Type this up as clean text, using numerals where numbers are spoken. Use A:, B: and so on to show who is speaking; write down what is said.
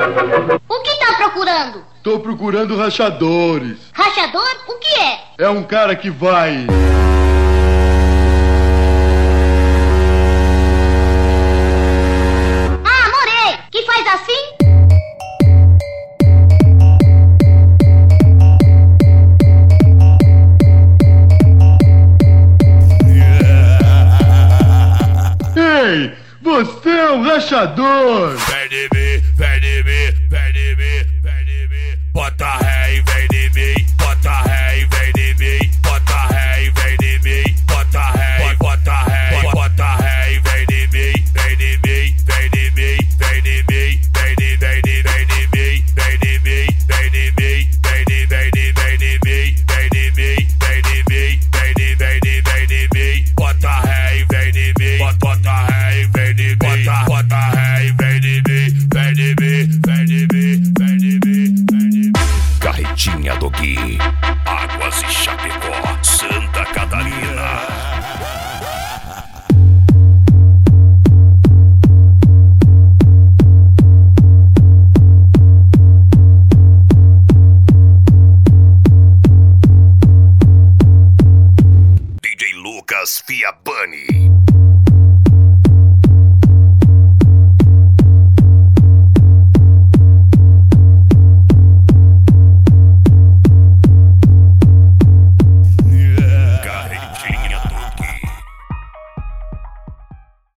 A: O que tá procurando?
B: Tô procurando rachadores.
A: Rachador? O que é?
B: É um cara que vai...
A: Ah, morei! Que faz assim?
B: Ei, você é um rachador!
C: Vem de mim, vem de mim, vem de mim, vem de mim. Bota ré e vem de mim, bota ré e vem de mim, bota ré e vem de mim, bota ré, bota ré, bota ré e vem de mim, vem de mim, vem de mim, vem de mim, vem de, vem de, vem de mim, vem de mim, vem de mim, vem de, vem de, vem de mim, vem de mim, vem de mim, vem de, vem de, vem de mim, bota ré e vem de mim, bota ré e vem de mim, bota ré e vem de mim, vem de mim, vem de mim, vem de mim, vem de mim. Carretinha do Gui, Águas e Chapecó, Santa Catarina. DJ Lucas Fiabani.